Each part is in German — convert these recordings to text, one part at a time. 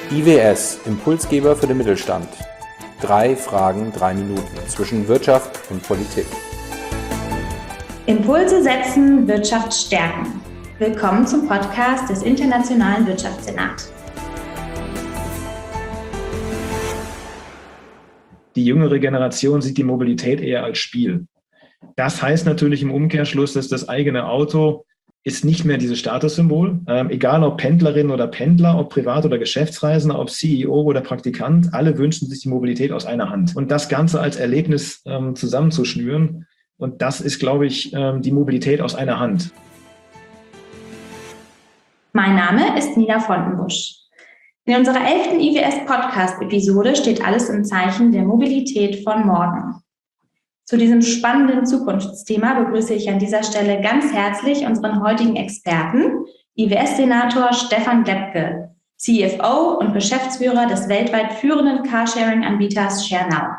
IWS, Impulsgeber für den Mittelstand. 3 Fragen, 3 Minuten zwischen Wirtschaft und Politik. Impulse setzen, Wirtschaft stärken. Willkommen zum Podcast des Internationalen Wirtschaftssenat. Die jüngere Generation sieht die Mobilität eher als Spiel. Das heißt natürlich im Umkehrschluss, dass das eigene Auto ist nicht mehr dieses Statussymbol. Egal ob Pendlerin oder Pendler, ob Privat- oder Geschäftsreisender, ob CEO oder Praktikant, alle wünschen sich die Mobilität aus einer Hand. Und das Ganze als Erlebnis zusammenzuschnüren. Und das ist, glaube ich, die Mobilität aus einer Hand. Mein Name ist Nina Fontenbusch. In unserer 11. IWS-Podcast-Episode steht alles im Zeichen der Mobilität von morgen. Zu diesem spannenden Zukunftsthema begrüße ich an dieser Stelle ganz herzlich unseren heutigen Experten, IWS-Senator Stefan Glepke, CFO und Geschäftsführer des weltweit führenden Carsharing-Anbieters ShareNow.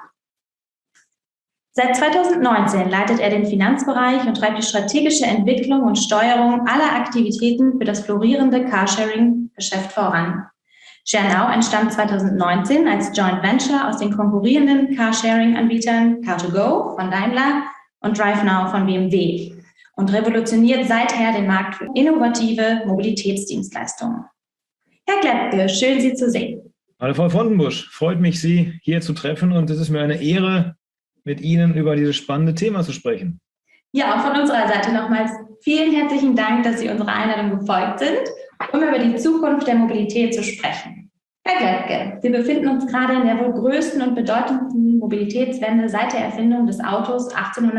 Seit 2019 leitet er den Finanzbereich und treibt die strategische Entwicklung und Steuerung aller Aktivitäten für das florierende Carsharing-Geschäft voran. ShareNow entstand 2019 als Joint Venture aus den konkurrierenden Carsharing-Anbietern Car2Go von Daimler und DriveNow von BMW und revolutioniert seither den Markt für innovative Mobilitätsdienstleistungen. Herr Glepke, schön, Sie zu sehen. Hallo Frau Fontenbusch, freut mich, Sie hier zu treffen und es ist mir eine Ehre, mit Ihnen über dieses spannende Thema zu sprechen. Ja, auch von unserer Seite nochmals vielen herzlichen Dank, dass Sie unserer Einladung gefolgt sind, um über die Zukunft der Mobilität zu sprechen. Herr Glepke, wir befinden uns gerade in der wohl größten und bedeutendsten Mobilitätswende seit der Erfindung des Autos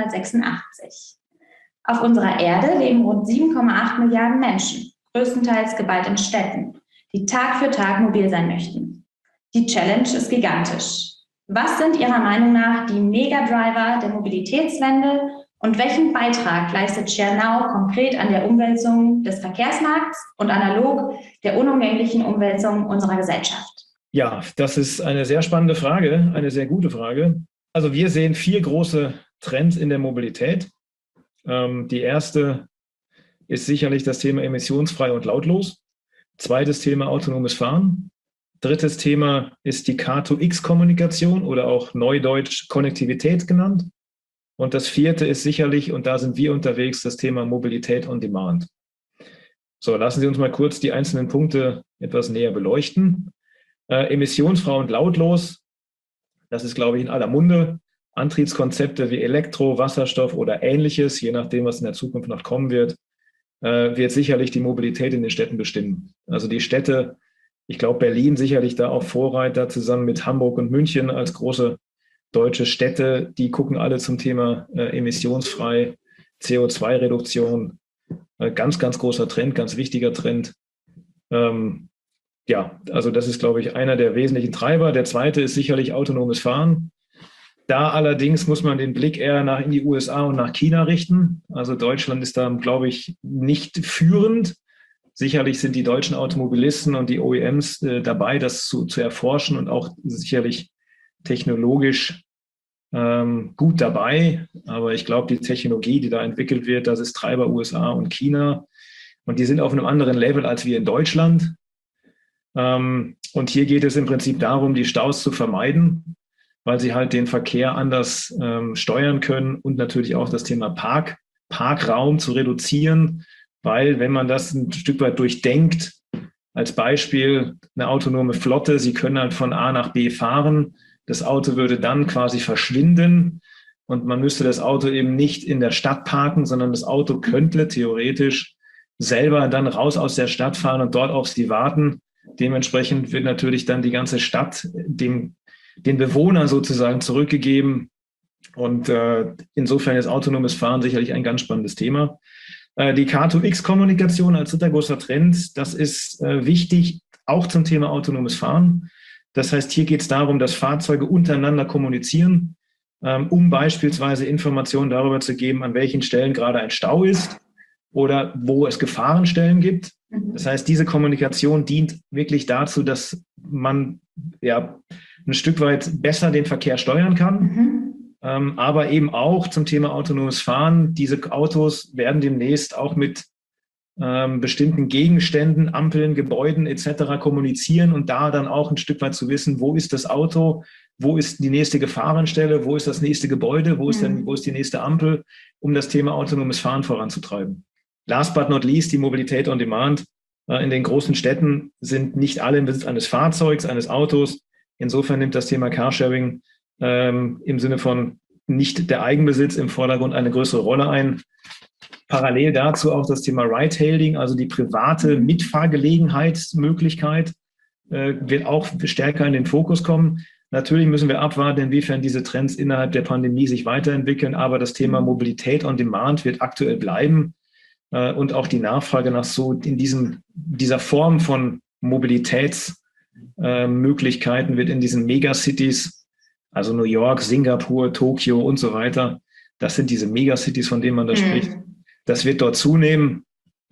1886. Auf unserer Erde leben rund 7,8 Milliarden Menschen, größtenteils geballt in Städten, die Tag für Tag mobil sein möchten. Die Challenge ist gigantisch. Was sind Ihrer Meinung nach die Megadriver der Mobilitätswende und welchen Beitrag leistet ShareNow konkret an der Umwälzung des Verkehrsmarkts und analog der unumgänglichen Umwälzung unserer Gesellschaft? Ja, das ist eine sehr spannende Frage, eine sehr gute Frage. Also wir sehen 4 große Trends in der Mobilität. Die erste ist sicherlich das Thema emissionsfrei und lautlos. Zweites Thema autonomes Fahren. Drittes Thema ist die Car2X-Kommunikation oder auch neudeutsch Konnektivität genannt. Und das vierte ist sicherlich, und da sind wir unterwegs, das Thema Mobilität on Demand. So, lassen Sie uns mal kurz die einzelnen Punkte etwas näher beleuchten. Emissionsfrei und lautlos, das ist, glaube ich, in aller Munde. Antriebskonzepte wie Elektro, Wasserstoff oder Ähnliches, je nachdem, was in der Zukunft noch kommen wird sicherlich die Mobilität in den Städten bestimmen. Also die Städte, ich glaube, Berlin sicherlich da auch Vorreiter zusammen mit Hamburg und München als große deutsche Städte, die gucken alle zum Thema emissionsfrei, CO2-Reduktion. Ganz, ganz großer Trend, ganz wichtiger Trend. Ja, also das ist, glaube ich, einer der wesentlichen Treiber. Der zweite ist sicherlich autonomes Fahren. Da allerdings muss man den Blick eher in die USA und nach China richten. Also Deutschland ist da, glaube ich, nicht führend. Sicherlich sind die deutschen Automobilisten und die OEMs dabei, das zu erforschen und auch sicherlich technologisch gut dabei. Aber ich glaube, die Technologie, die da entwickelt wird, das ist Treiber USA und China. Und die sind auf einem anderen Level als wir in Deutschland. Und hier geht es im Prinzip darum, die Staus zu vermeiden, weil sie halt den Verkehr anders steuern können und natürlich auch das Thema Parkraum zu reduzieren. Weil wenn man das ein Stück weit durchdenkt, als Beispiel eine autonome Flotte, sie können halt von A nach B fahren, das Auto würde dann quasi verschwinden und man müsste das Auto eben nicht in der Stadt parken, sondern das Auto könnte theoretisch selber dann raus aus der Stadt fahren und dort auf sie warten. Dementsprechend wird natürlich dann die ganze Stadt den Bewohnern sozusagen zurückgegeben und insofern ist autonomes Fahren sicherlich ein ganz spannendes Thema. Die Car2X-Kommunikation als dritter großer Trend, das ist wichtig, auch zum Thema autonomes Fahren. Das heißt, hier geht es darum, dass Fahrzeuge untereinander kommunizieren, um beispielsweise Informationen darüber zu geben, an welchen Stellen gerade ein Stau ist oder wo es Gefahrenstellen gibt. Das heißt, diese Kommunikation dient wirklich dazu, dass man ja ein Stück weit besser den Verkehr steuern kann. Aber eben auch zum Thema autonomes Fahren. Diese Autos werden demnächst auch mit bestimmten Gegenständen, Ampeln, Gebäuden etc. kommunizieren und da dann auch ein Stück weit zu wissen, wo ist das Auto, wo ist die nächste Gefahrenstelle, wo ist das nächste Gebäude, wo ist die nächste Ampel, um das Thema autonomes Fahren voranzutreiben. Last but not least, die Mobilität on Demand. In den großen Städten sind nicht alle im Besitz eines Fahrzeugs, eines Autos. Insofern nimmt das Thema Carsharing im Sinne von nicht der Eigenbesitz im Vordergrund eine größere Rolle ein. Parallel dazu auch das Thema Ride-Hailing, also die private Mitfahrgelegenheitsmöglichkeit, wird auch stärker in den Fokus kommen. Natürlich müssen wir abwarten, inwiefern diese Trends innerhalb der Pandemie sich weiterentwickeln, aber das Thema Mobilität on Demand wird aktuell bleiben und auch die Nachfrage nach so in dieser Form von Mobilitätsmöglichkeiten wird in diesen Megacities, also New York, Singapur, Tokio und so weiter, das sind diese Megacities, von denen man da spricht. Das wird dort zunehmen.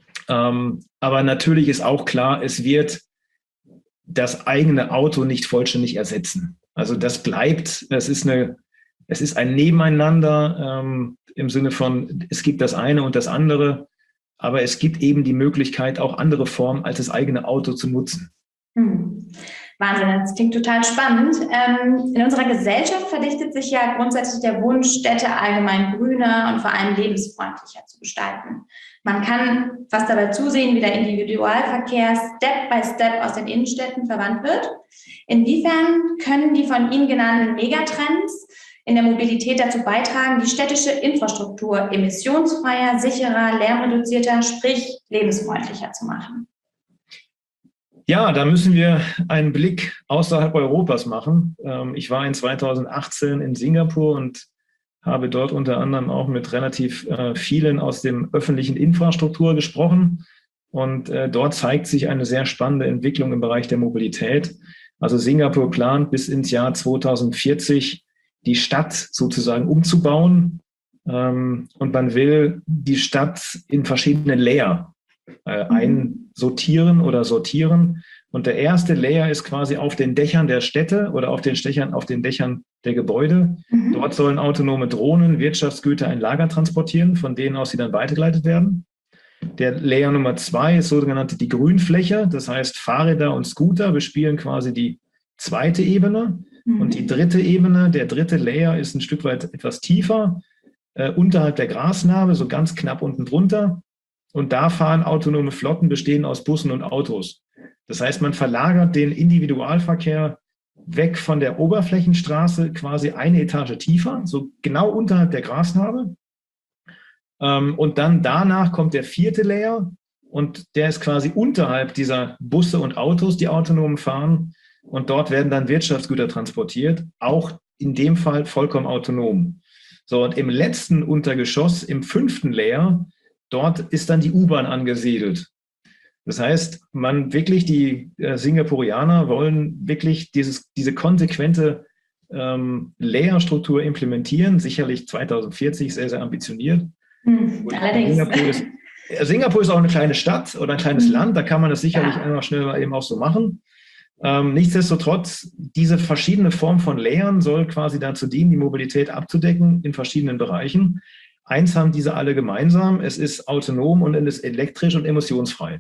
Aber natürlich ist auch klar, es wird das eigene Auto nicht vollständig ersetzen. Also das bleibt, es ist ein Nebeneinander im Sinne von, es gibt das eine und das andere, aber es gibt eben die Möglichkeit, auch andere Formen als das eigene Auto zu nutzen. Wahnsinn, das klingt total spannend. In unserer Gesellschaft verdichtet sich ja grundsätzlich der Wunsch, Städte allgemein grüner und vor allem lebensfreundlicher zu gestalten. Man kann fast dabei zusehen, wie der Individualverkehr Step by Step aus den Innenstädten verbannt wird. Inwiefern können die von Ihnen genannten Megatrends in der Mobilität dazu beitragen, die städtische Infrastruktur emissionsfreier, sicherer, lärmreduzierter, sprich lebensfreundlicher zu machen? Ja, da müssen wir einen Blick außerhalb Europas machen. Ich war in 2018 in Singapur und habe dort unter anderem auch mit relativ vielen aus dem öffentlichen Infrastruktur gesprochen. Und dort zeigt sich eine sehr spannende Entwicklung im Bereich der Mobilität. Also Singapur plant bis ins Jahr 2040 die Stadt sozusagen umzubauen. Und man will die Stadt in verschiedene Layer einsortieren oder sortieren. Und der erste Layer ist quasi auf den Dächern der Städte oder auf den Dächern der Gebäude. Dort sollen autonome Drohnen Wirtschaftsgüter in Lager transportieren, von denen aus sie dann weitergeleitet werden. Der Layer Nummer 2 ist sogenannte die Grünfläche. Das heißt, Fahrräder und Scooter bespielen quasi die zweite Ebene. Und die dritte Ebene, der dritte Layer ist ein Stück weit etwas tiefer, unterhalb der Grasnarbe, so ganz knapp unten drunter. Und da fahren autonome Flotten bestehend aus Bussen und Autos. Das heißt, man verlagert den Individualverkehr weg von der Oberflächenstraße quasi eine Etage tiefer, so genau unterhalb der Grasnarbe. Und dann danach kommt der vierte Layer und der ist quasi unterhalb dieser Busse und Autos, die autonom fahren. Und dort werden dann Wirtschaftsgüter transportiert, auch in dem Fall vollkommen autonom. So, und im letzten Untergeschoss, im 5. Layer, dort ist dann die U-Bahn angesiedelt. Das heißt, die Singapurianer wollen wirklich diese konsequente Layerstruktur implementieren, sicherlich 2040 sehr, sehr ambitioniert. Allerdings. Singapur ist auch eine kleine Stadt oder ein kleines Land, da kann man das sicherlich einfach schnell eben auch so machen. Nichtsdestotrotz, diese verschiedene Form von Layern soll quasi dazu dienen, die Mobilität abzudecken in verschiedenen Bereichen. Eins haben diese alle gemeinsam, es ist autonom und es ist elektrisch und emissionsfrei.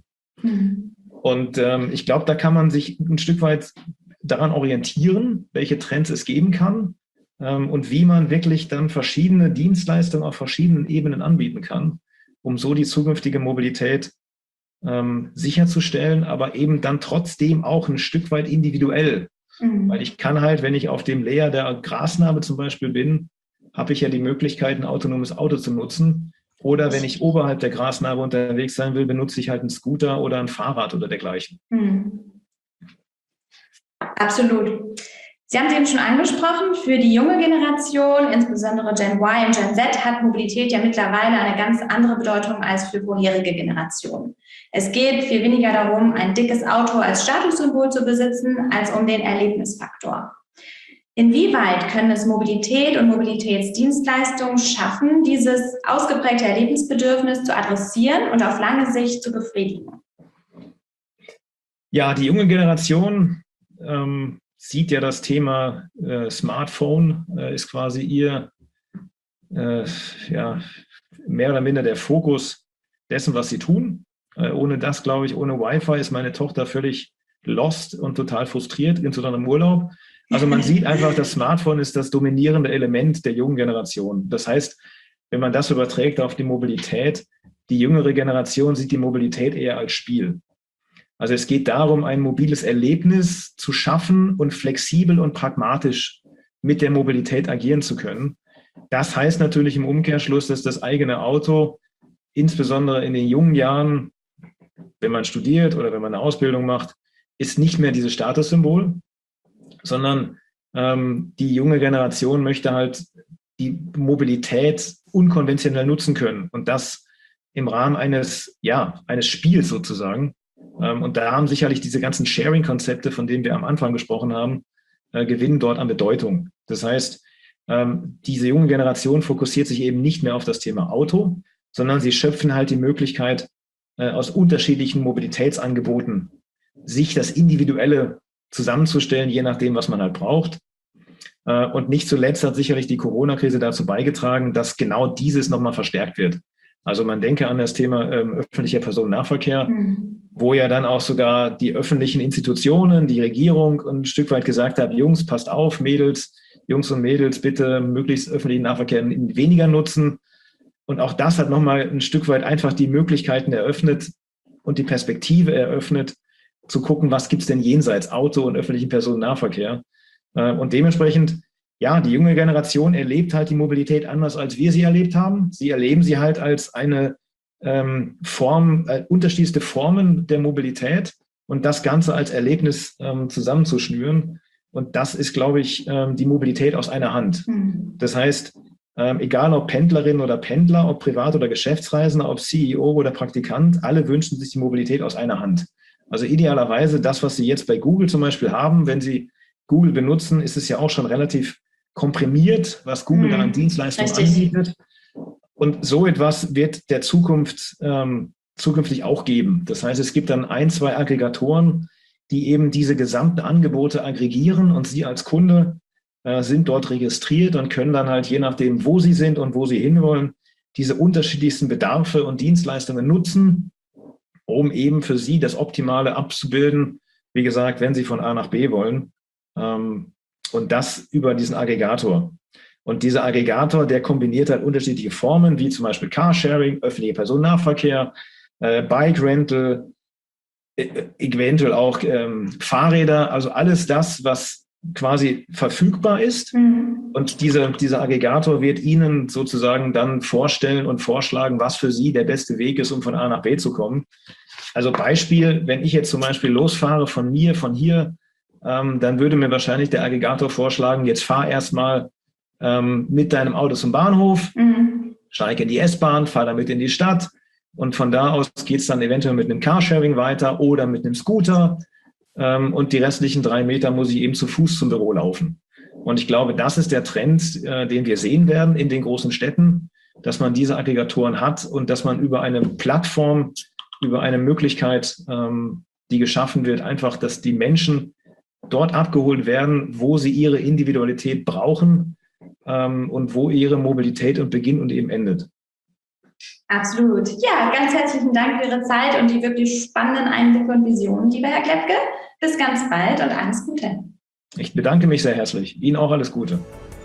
Und ich glaube, da kann man sich ein Stück weit daran orientieren, welche Trends es geben kann und wie man wirklich dann verschiedene Dienstleistungen auf verschiedenen Ebenen anbieten kann, um so die zukünftige Mobilität sicherzustellen, aber eben dann trotzdem auch ein Stück weit individuell. Weil ich kann halt, wenn ich auf dem Layer der Grasnarbe zum Beispiel bin, habe ich ja die Möglichkeit, ein autonomes Auto zu nutzen. Oder wenn ich oberhalb der Grasnarbe unterwegs sein will, benutze ich halt einen Scooter oder ein Fahrrad oder dergleichen. Absolut. Sie haben es eben schon angesprochen, für die junge Generation, insbesondere Gen Y und Gen Z, hat Mobilität ja mittlerweile eine ganz andere Bedeutung als für vorherige Generationen. Es geht viel weniger darum, ein dickes Auto als Statussymbol zu besitzen, als um den Erlebnisfaktor. Inwieweit können es Mobilität und Mobilitätsdienstleistungen schaffen, dieses ausgeprägte Erlebnisbedürfnis zu adressieren und auf lange Sicht zu befriedigen? Ja, die junge Generation sieht ja das Thema Smartphone, ist quasi ihr mehr oder minder der Fokus dessen, was sie tun. Ohne das, glaube ich, ohne Wi-Fi ist meine Tochter völlig lost und total frustriert, insbesondere im Urlaub. Also man sieht einfach, das Smartphone ist das dominierende Element der jungen Generation. Das heißt, wenn man das überträgt auf die Mobilität, die jüngere Generation sieht die Mobilität eher als Spiel. Also es geht darum, ein mobiles Erlebnis zu schaffen und flexibel und pragmatisch mit der Mobilität agieren zu können. Das heißt natürlich im Umkehrschluss, dass das eigene Auto, insbesondere in den jungen Jahren, wenn man studiert oder wenn man eine Ausbildung macht, ist nicht mehr dieses Statussymbol, sondern die junge Generation möchte halt die Mobilität unkonventionell nutzen können und das im Rahmen eines Spiels sozusagen. Und da haben sicherlich diese ganzen Sharing-Konzepte, von denen wir am Anfang gesprochen haben, gewinnen dort an Bedeutung. Das heißt, diese junge Generation fokussiert sich eben nicht mehr auf das Thema Auto, sondern sie schöpfen halt die Möglichkeit, aus unterschiedlichen Mobilitätsangeboten sich das Individuelle zusammenzustellen, je nachdem, was man halt braucht. Und nicht zuletzt hat sicherlich die Corona-Krise dazu beigetragen, dass genau dieses nochmal verstärkt wird. Also man denke an das Thema öffentlicher Personennahverkehr, wo ja dann auch sogar die öffentlichen Institutionen, die Regierung ein Stück weit gesagt hat, Jungs, passt auf, Jungs und Mädels, bitte möglichst öffentlichen Nahverkehr weniger nutzen. Und auch das hat nochmal ein Stück weit einfach die Möglichkeiten eröffnet und die Perspektive eröffnet, zu gucken, was gibt es denn jenseits Auto und öffentlichen Personennahverkehr. Und dementsprechend, ja, die junge Generation erlebt halt die Mobilität anders, als wir sie erlebt haben. Sie erleben sie halt als eine unterschiedlichste Formen der Mobilität und das Ganze als Erlebnis zusammenzuschnüren. Und das ist, glaube ich, die Mobilität aus einer Hand. Das heißt, egal ob Pendlerin oder Pendler, ob Privat- oder Geschäftsreisender, ob CEO oder Praktikant, alle wünschen sich die Mobilität aus einer Hand. Also idealerweise das, was Sie jetzt bei Google zum Beispiel haben, wenn Sie Google benutzen, ist es ja auch schon relativ komprimiert, was Google da an Dienstleistungen anbietet. Und so etwas wird der Zukunft zukünftig auch geben. Das heißt, es gibt dann 1, 2 Aggregatoren, die eben diese gesamten Angebote aggregieren und Sie als Kunde sind dort registriert und können dann halt je nachdem, wo Sie sind und wo Sie hinwollen, diese unterschiedlichsten Bedarfe und Dienstleistungen nutzen, um eben für Sie das Optimale abzubilden, wie gesagt, wenn Sie von A nach B wollen. Und das über diesen Aggregator. Und dieser Aggregator, der kombiniert halt unterschiedliche Formen, wie zum Beispiel Carsharing, öffentlicher Personennahverkehr, Bike Rental, eventuell auch Fahrräder, also alles das, was quasi verfügbar ist. Und dieser Aggregator wird Ihnen sozusagen dann vorstellen und vorschlagen, was für Sie der beste Weg ist, um von A nach B zu kommen. Also Beispiel, wenn ich jetzt zum Beispiel losfahre von hier, dann würde mir wahrscheinlich der Aggregator vorschlagen, jetzt fahr erstmal mit deinem Auto zum Bahnhof, steig in die S-Bahn, fahr damit in die Stadt und von da aus geht es dann eventuell mit einem Carsharing weiter oder mit einem Scooter und die restlichen 3 Meter muss ich eben zu Fuß zum Büro laufen. Und ich glaube, das ist der Trend, den wir sehen werden in den großen Städten, dass man diese Aggregatoren hat und dass man über eine Plattform, über eine Möglichkeit, die geschaffen wird, einfach, dass die Menschen dort abgeholt werden, wo sie ihre Individualität brauchen und wo ihre Mobilität beginnt und eben endet. Absolut. Ja, ganz herzlichen Dank für Ihre Zeit und die wirklich spannenden Einblicke und Visionen, lieber Herr Klepke. Bis ganz bald und alles Gute. Ich bedanke mich sehr herzlich. Ihnen auch alles Gute.